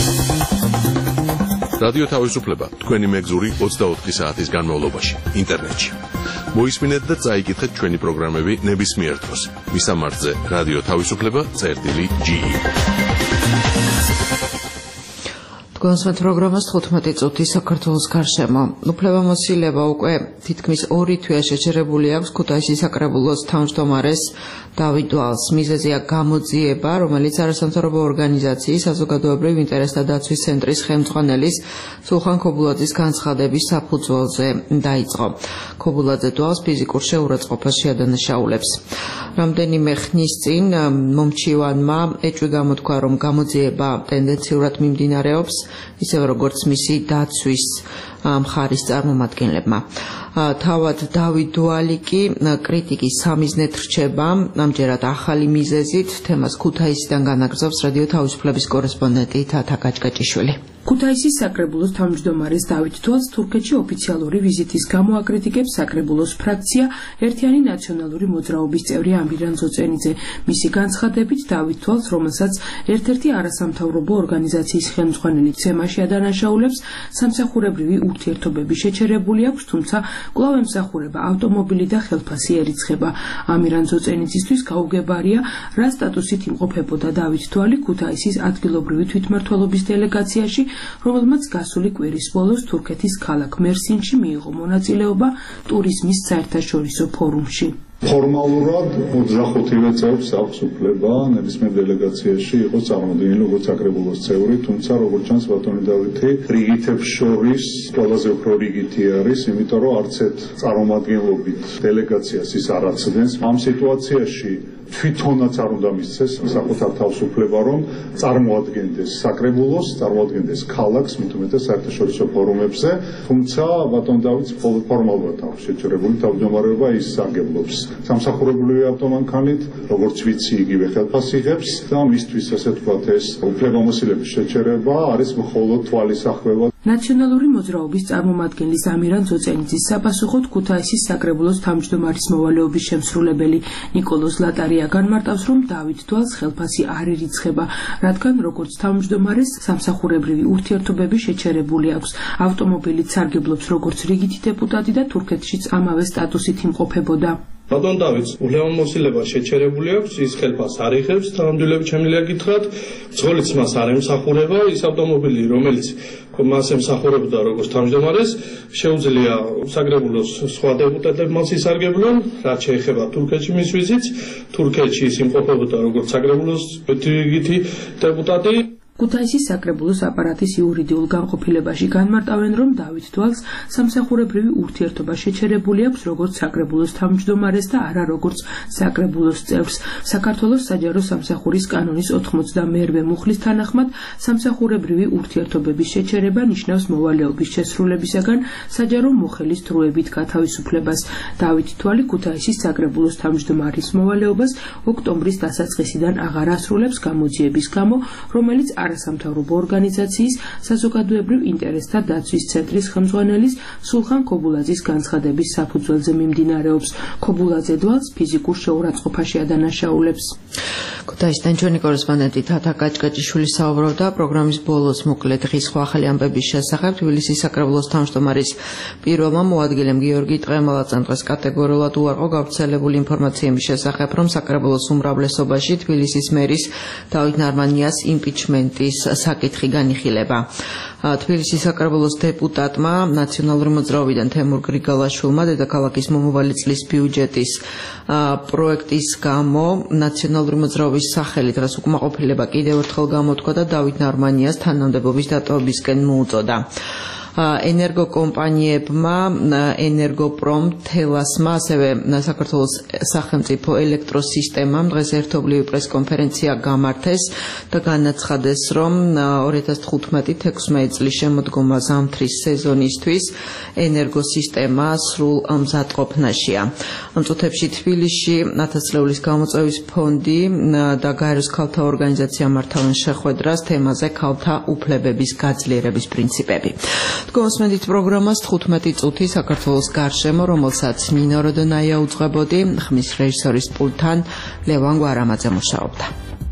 რადიო თავისუფლება თქვენი მეგზური ოცდაოთხი საათის განმავლობაში ინტერნეტში. მოისმინეთ და წაიკითხეთ ჩვენი პროგრამები ნებისმიერ დროს. მისამართზე რადიო თავისუფლება წერტილი ჯი. თქვენს პროგრამას თხუთმეტი წუთი საქართველოს გარშემო. უფლებამოსილება უკვე თითქმის ორი თვეა შეჩერებული აქვს ქუთაისის საკრებულოს თავმჯდომარეს დავით დვალს. მიზეზია გამოძიება, რომელიც არასამთავრობო ორგანიზაციის საზოგადოებრივ ინტერესთა დაცვის ცენტრის ხელმძღვანელის სულხან ქობულაძის განცხადების საფუძველზე დაიწყო. ქობულაძე დვალს ფიზიკურ შეურაცხყოფას შეადანაშაულებს. რამდენიმე ხნის წინ მომჩივანმა ეჭვი გამოთქვა, რომ გამოძიება ტენდენციურად მიმდინარეობს, ისევე როგორც მისი დაცვის მხარის წარმომადგენლებმა. თავად დავით დვალი კი კრიტიკის სამიზნედ რჩება, ამჯერად ახალი მიზეზით. თემას ქუთაისიდან განაგრძობს რადიო თავისუფლების კორესპონდენტი თათა კაჭკაჭიშვილი. ქუთაისის საკრებულოს თავმჯდომარეს დავით დვალს თურქეთში ოფიციალური ვიზიტის გამო აკრიტიკებს საკრებულოს ფრაქცია ერთიანი ნაციონალური მოძრაობის წევრი ამირან ძოწენიძე. მისი განცხადებით დავით დვალს, რომელსაც ერთ-ერთი არასამთავრობო ორგანიზაციის ხელმძღვანელი ცემაში ადანაშაულებს, სამსახურებრივი ურთიერთობები შეჩერებული აქვს, თუმცა კვლავ ემსახურება ავტომობილი და ხელფასი ერიცხება. ამირან ძოწენიძისთვის გაუგებარია, რა სტატუსით იმყოფებოდა დავით დვალი ქუთაისის ადგილობრივი თვითმმართველობის დელეგაციაში, რომელმაც გასული კვირის ბოლოს თურქეთის ქალაქ მერსინში მიიღო მონაწილეობა ტურიზმის საერთაშორისო ფორუმში. ფორმალურად ოცდახუთივე წელს აქვს უფლება ნებისმიერ დელეგაციაში იყოს წარმოდგენილი როგორც საკრებულოს წევრი, თუმცა როგორც ჩანს ბატონი დავითი რიგითებს შორის ყველაზე უფრო რიგითი არის, იმიტომ რომ არც ერთ წარმომადგენლობით დელეგაციას ის არ აცდენს. ამ სიტუაციაში თვითონაც არ უნდა მისცეს საკუთარ თავისუფლება, რომ წარმოადგენდეს საკრებულოს, წარმოადგენდეს ქალაქს, მით უმეტეს საერთაშორისო ფორუმებზე, თუმცა ბატონ დავითს ფორმალურად აქვს შეჩერებული თავმჯდომარეობა, ის სარგებლობს სამსახურებრივი ავტომანქანით, როგორც ვიცი, იგივე ხელფასს იღებს და მისთვის ასე ვთქვათ ეს უფლებამოსილების შეჩერება არის მხოლოდ თვალისახვევა. ნაციონალური მოძრაობის წარმომადგენლის ამირან ძოწენიძის საპასუხოდ ქუთაისის საკრებულოს თავმჯდომარის მოვალეობის შემსრულებელი ნიკოლოზ ლატარია განმარტავს, რომ დავით დვალს ხელფასი არ ერიცხება, რადგან როგორც თავმჯდომარეს სამსახურებრივი ურთიერთობები შეჩერებული აქვს. ავტომობილით სარგებლობს როგორც რიგითი დეპუტატი და თურქეთშიც ამავე სტატუსით იმყოფებოდა. ბატონ დავითს უფლებამოსილება შეჩერებული აქვს, ის ხელფასს არ იღებს, თანამდებობები შემიძლია გითხრათ, ძღოლიც მას არ ემსახურება, ის ავტომობილი, რომელიც მას ემსახურებოდა როგორც თავმჯდომარეს, შეუძლია საკრებულოს სხვა დეპუტატები მას ისარგებლონ, რაც შეეხება თურქეთში მის ვიზიტს, თურქეთში ის იმყოფებოდა როგორც საკრებულოს რიგითი დეპუტატი. ქუთაისის საკრებულოს აპარატის იურიდიულ განყოფილებაში განმარტავენ, რომ დავით დვალს სამსახურებრივი ურთიერთობა შეჩერებული აქვს როგორც საკრებულოს თავმჯდომარეს და არა როგორც საკრებულოს წევრს. საქართველოს საჯარო სამსახურის კანონის ოთხმოცდამეერვე მუხლის თანახმად სამსახურებრივი ურთიერთობების შეჩერება ნიშნავს მოვალეობის შესრულებისაგან საჯარო მოხელის დროებით გათავისუფლებას. დავით დვალი ქუთაისის საკრებულოს თავმჯდომარის მოვალეობას ოქტომბრის დასაწყისიდან აღარ ასრულებს გამოძიების გამო, რომელიც არასამთავრობო ორგანიზაციის საზოგადოებრივ ინტერესთა დაცვის ცენტრის ხელმძღვანელის სულხან ქობულაძის განცხადების საფუძველზე მიმდინარეობს. ქობულაძე დვალს ფიზიკურ შეურაცხყოფაში ადანაშაულებს. ქუთაისიდან ჩვენი კორესპონდენტი თათა კაჭკაჭიშვილი საუბრობდა პროგრამის ბოლოს მოკლედ დღის სხვა ახალი ამბების შესახებ. თბილისის საკრებულოს თავმჯდომარის პირველმა მოადგილემ გიორგი ტყემალაძემ დღეს კატეგორიულად უარყო გავრცელებული ინფორმაციების შესახებ, რომ საკრებულოს უმრავლესობაში თბილისის მერის დავით ნარმანიას იმპიჩმენტის საკითხი განიხილება. თბილისის საკრებულოს დეპუტატმა ნაციონალური მოძრაობიდან თემურ გრიგალაშვილმა დედაქალაქის მომავალი წლის ბიუჯეტის პროექტის გამო ნაციონალური მოძრაობის სახელით დღეს უკმაყოფილება კიდევ ერთხელ გამოთქვა და დავით ნარმანიას თანამდებობის დატოვებისკენ მოუწოდა. ენერგოკომპანიებმა ენერგოპრომ თელასმა ასევე საქართველოს სახელმწიფო ელექტროსისტემამ დღეს ერთობლივი პრესკონფერენცია გამართეს და განაცხადეს, რომ ორი ათას თხუთმეტი თექვსმეტი წლის შემოდგომა ზამთრის სეზონისთვის ენერგოსისტემა სრულ მზადყოფნაშია. ამ წუთებში თბილისში ათას წლეულის გამოწვევის ფონდი და გაეროს ქალთა ორგანიზაცია მართავენ შეხვედრას თემაზე ქალთა უფლებების გაძლიერების პრინციპები. გოსმენდით პროგრამას თხუთმეტი წუთი საქართველოს გარშემო, რომელსაც ნინო როდონაია უძღვებოდი, ხმის რეჟისორის პულტთან ლევან გვარამაძე მუშაობდა.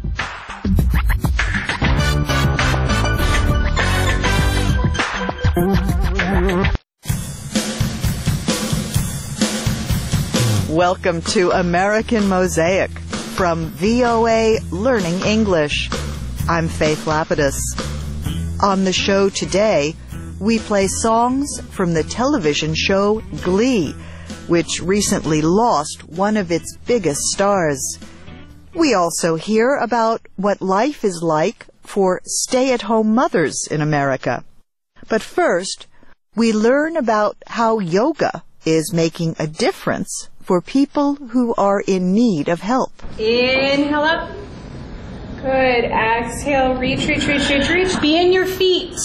Welcome to American Mosaic from V O A Learning English. I'm Faith Lapidus. On the show today, we play songs from the television show Glee, which recently lost one of its biggest stars. We also hear about what life is like for stay-at-home mothers in America. But first, we learn about how yoga is making a difference for people who are in need of help. Inhale up. Good. Exhale. Reach, reach, reach, reach, reach. Be in your feet.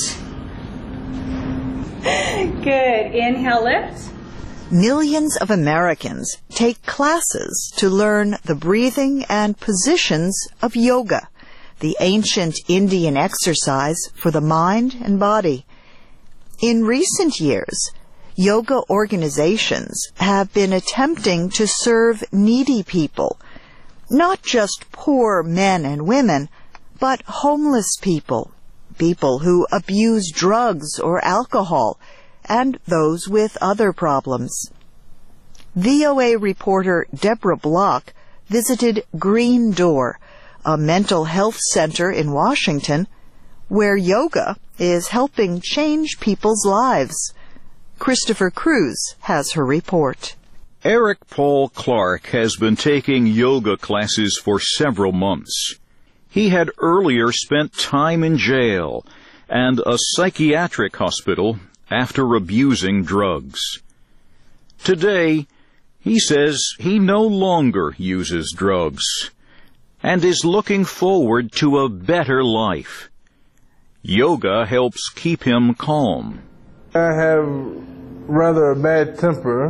Good. Inhale, lift. Millions of Americans take classes to learn the breathing and positions of yoga, the ancient Indian exercise for the mind and body. In recent years, yoga organizations have been attempting to serve needy people, not just poor men and women, but homeless people, people who abuse drugs or alcohol, and those with other problems. V O A reporter Deborah Block visited Green Door, a mental health center in Washington, where yoga is helping change people's lives. Christopher Cruz has her report. Eric Paul Clark has been taking yoga classes for several months. He had earlier spent time in jail and a psychiatric hospital after abusing drugs. Today, he says he no longer uses drugs and is looking forward to a better life. Yoga helps keep him calm. I have rather a bad temper,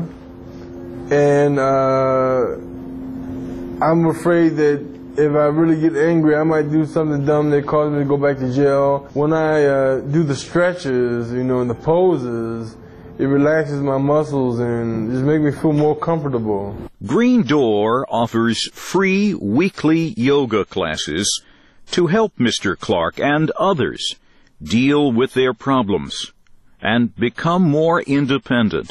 and uh, I'm afraid that if I really get angry, I might do something dumb that causes me to go back to jail. When I uh, do the stretches, you know, and the poses, it relaxes my muscles and just makes me feel more comfortable. Green Door offers free weekly yoga classes to help Mister Clark and others deal with their problems and become more independent.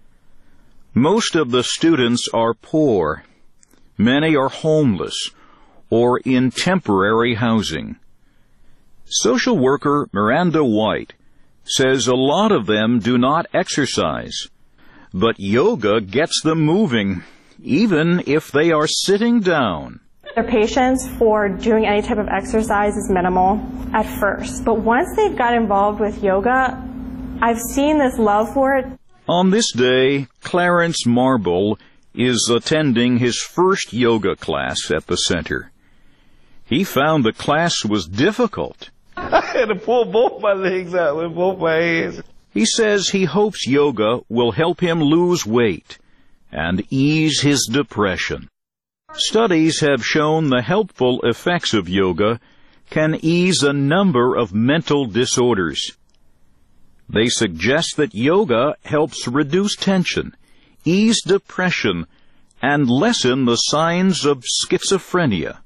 Most of the students are poor. Many are homeless or in temporary housing. Social worker Miranda White says a lot of them do not exercise, but yoga gets them moving, even if they are sitting down. Their patience for doing any type of exercise is minimal at first, but once they've got involved with yoga, I've seen this love for it. On this day, Clarence Marble is attending his first yoga class at the center. He found the class was difficult. I had to pull both my legs out with both my hands. He says he hopes yoga will help him lose weight and ease his depression. Studies have shown the helpful effects of yoga can ease a number of mental disorders. They suggest that yoga helps reduce tension, ease depression, and lessen the signs of schizophrenia.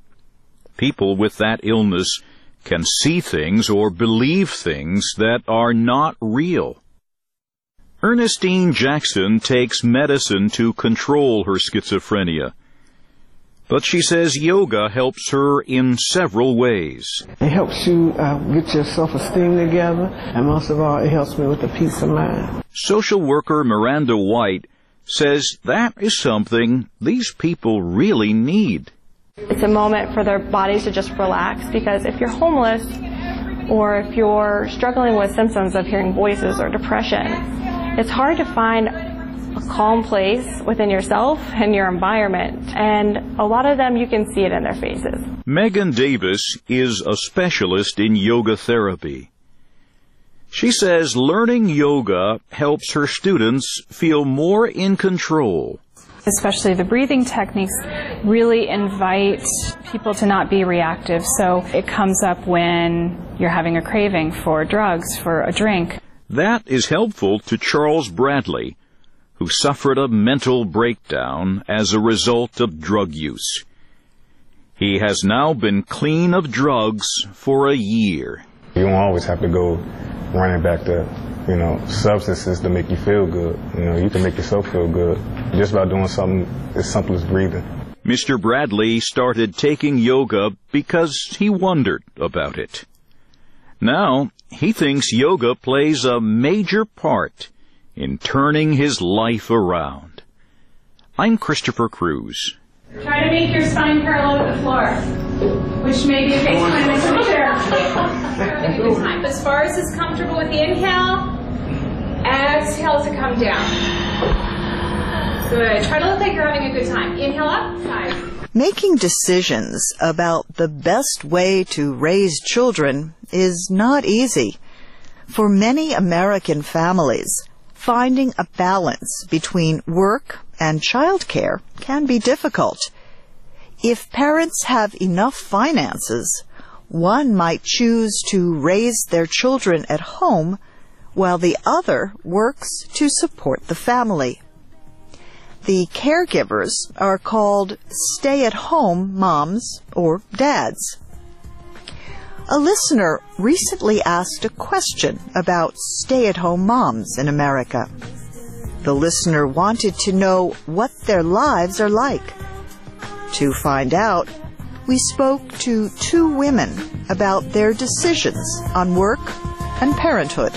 People with that illness can see things or believe things that are not real. Ernestine Jackson takes medicine to control her schizophrenia, but she says yoga helps her in several ways. It helps you uh, get your self-esteem together, and most of all, it helps me with the peace of mind. Social worker Miranda White says that is something these people really need. It's a moment for their bodies to just relax, because if you're homeless or if you're struggling with symptoms of hearing voices or depression, it's hard to find a calm place within yourself and your environment, and a lot of them, you can see it in their faces. Megan Davis is a specialist in yoga therapy. She says learning yoga helps her students feel more in control. Especially the breathing techniques really invite people to not be reactive. So it comes up when you're having a craving for drugs, for a drink. That is helpful to Charles Bradley, who suffered a mental breakdown as a result of drug use. He has now been clean of drugs for a year. You don't always have to go running back to, you know, substances to make you feel good. You know, you can make yourself feel good just by doing something as simple as breathing. Mister Bradley started taking yoga because he wondered about it. Now, he thinks yoga plays a major part in turning his life around. I'm Christopher Cruz. Try to make your spine parallel with the floor, which may be a face time in the chair. As far as is comfortable with the inhale, exhale to come down. Good. Try to look like you're having a good time. Inhale up, five. Making decisions about the best way to raise children is not easy. For many American families, finding a balance between work and childcare can be difficult. If parents have enough finances, one might choose to raise their children at home while the other works to support the family. The caregivers are called stay-at-home moms or dads. A listener recently asked a question about stay-at-home moms in America. The listener wanted to know what their lives are like. To find out, we spoke to two women about their decisions on work and parenthood.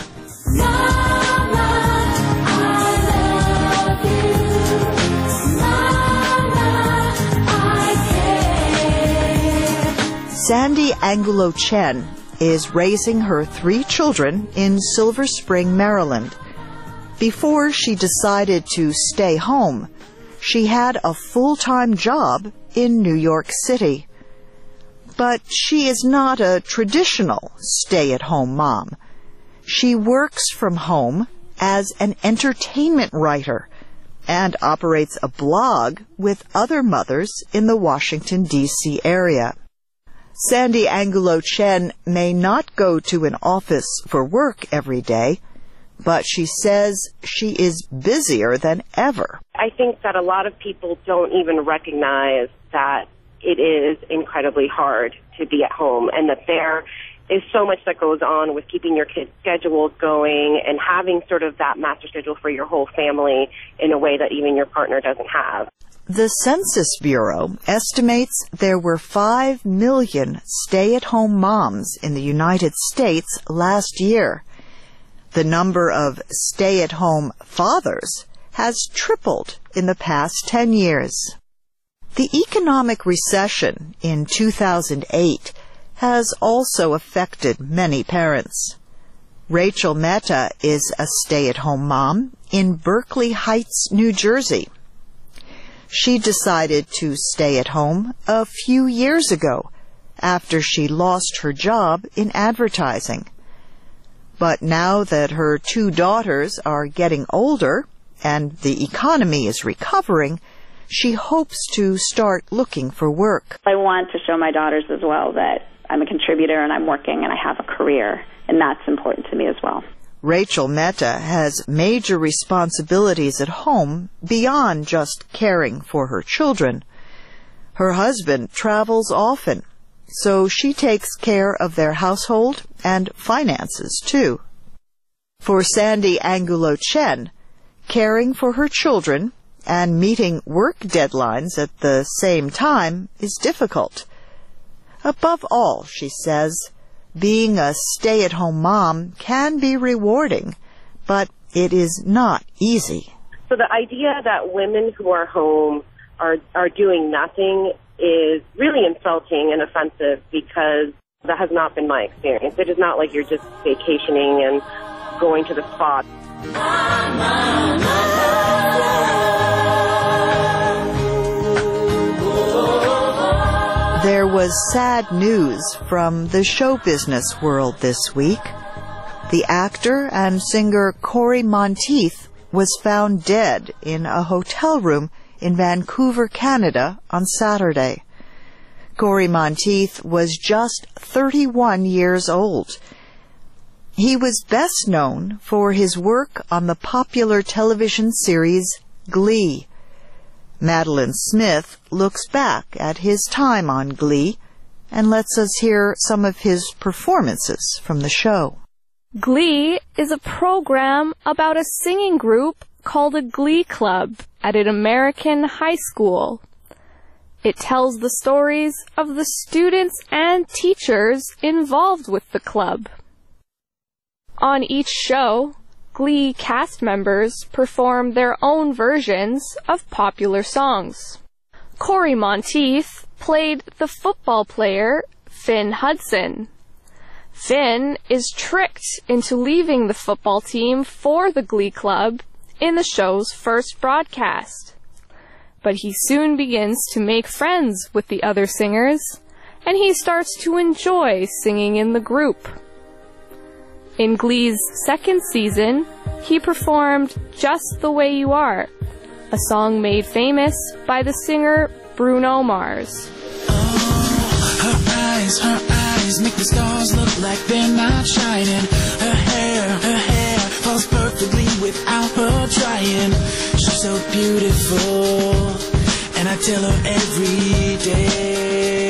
Sandy Angulo Chen is raising her three children in Silver Spring, Maryland. Before she decided to stay home, she had a full-time job in New York City. But she is not a traditional stay-at-home mom. She works from home as an entertainment writer and operates a blog with other mothers in the Washington, D C area. Sandy Angulo Chen may not go to an office for work every day, but she says she is busier than ever. I think that a lot of people don't even recognize that it is incredibly hard to be at home, and that there is so much that goes on with keeping your kids' schedules going and having sort of that master schedule for your whole family in a way that even your partner doesn't have. The Census Bureau estimates there were five million stay-at-home moms in the United States last year. The number of stay-at-home fathers has tripled in the past ten years. The economic recession in two thousand eight has also affected many parents. Rachel Mehta is a stay-at-home mom in Berkeley Heights, New Jersey. She decided to stay at home a few years ago after she lost her job in advertising. But now that her two daughters are getting older and the economy is recovering, she hopes to start looking for work. I want to show my daughters as well that I'm a contributor and I'm working and I have a career, and that's important to me as well. Rachel Mehta has major responsibilities at home beyond just caring for her children. Her husband travels often, so she takes care of their household and finances, too. For Sandy Angulo Chen, caring for her children and meeting work deadlines at the same time is difficult. Above all, she says, being a stay-at-home mom can be rewarding, but it is not easy. So the idea that women who are home are, are doing nothing is really insulting and offensive, because that has not been my experience. It is not like you're just vacationing and going to the spa. There was sad news from the show business world this week. The actor and singer Cory Monteith was found dead in a hotel room in Vancouver, Canada on Saturday. Cory Monteith was just thirty-one years old. He was best known for his work on the popular television series Glee. Madeline Smith looks back at his time on Glee and lets us hear some of his performances from the show. Glee is a program about a singing group called a Glee Club at an American high school. It tells the stories of the students and teachers involved with the club. On each show, Glee cast members perform their own versions of popular songs. Cory Monteith played the football player Finn Hudson. Finn is tricked into leaving the football team for the Glee Club in the show's first broadcast. But he soon begins to make friends with the other singers, and he starts to enjoy singing in the group. In Glee's second season, he performed Just the Way You Are, a song made famous by the singer Bruno Mars. Oh, her eyes, her eyes make the stars look like they're not shining. Her hair, her hair falls perfectly without her trying. She's so beautiful, and I tell her every day.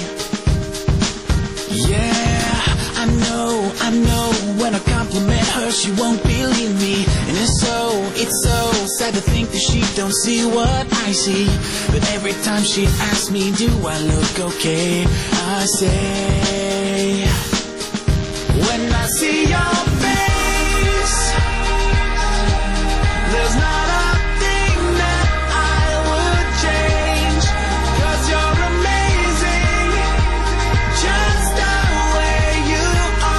Yeah, I know, I know. When I compliment her, she won't believe me. And it's so, it's so sad to think that she don't see what I see. But every time she asks me, do I look okay? I say, when I see your face, there's not a thing that I would change. 'Cause you're amazing, just the way you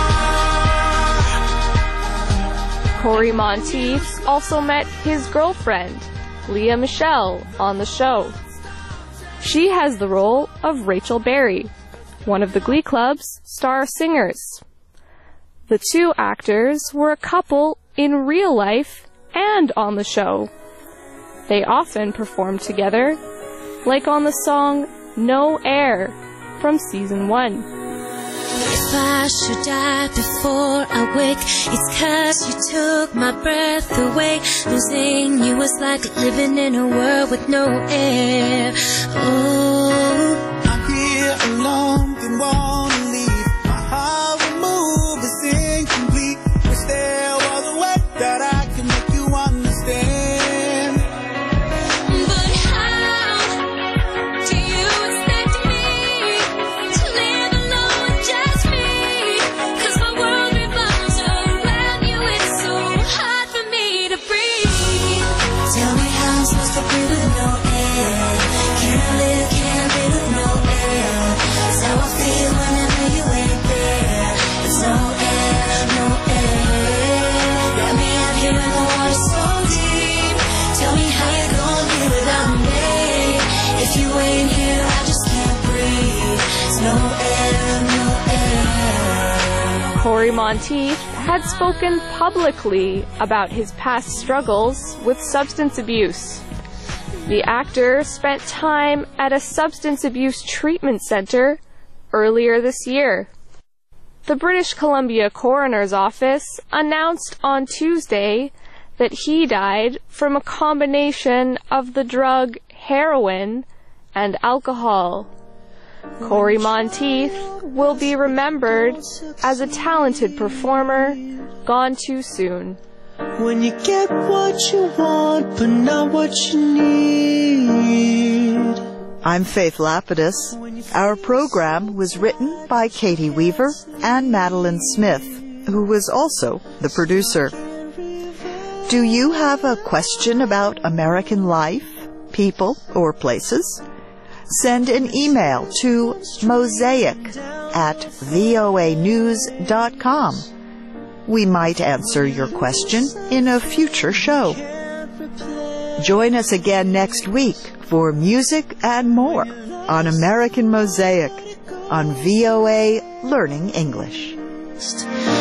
are. Cory Monteith also met his girlfriend, Leah Michelle, on the show. She has the role of Rachel Berry, one of the Glee Club's star singers. The two actors were a couple in real life and on the show. They often performed together, like on the song No Air from season one. If I should die before I wake, it's 'cause you took my breath away. Losing you was like living in a world with no air. Oh, I'm here alone, didn't wanna leave. My heart will move, it's incomplete. Wish there was a way that I could make you understand. but how do you expect me to live alone with just me? 'Cause my world revolves around you, it's so hard for me to breathe. Tell me how I'm supposed to breathe with no air. Can't live, can't breathe with no air. That's how I feel whenever you ain't there. There's no air, no air. Got me out here in the water so deep. Tell me how you gonna be without me. If you ain't here, I just can't breathe. There's no air, no air. Cory Monteith had spoken publicly about his past struggles with substance abuse. The actor spent time at a substance abuse treatment center earlier this year. The British Columbia Coroner's Office announced on Tuesday that he died from a combination of the drug heroin and alcohol. Corey Monteith will be remembered as a talented performer gone too soon. When you get what you want, but not what you need. I'm Faith Lapidus. Our program was written by Katie Weaver and Madeline Smith, who was also the producer. Do you have a question about American life, people, or places? Send an email to mosaic at voa news dot com. We might answer your question in a future show. Join us again next week for music and more on American Mosaic on V O A Learning English.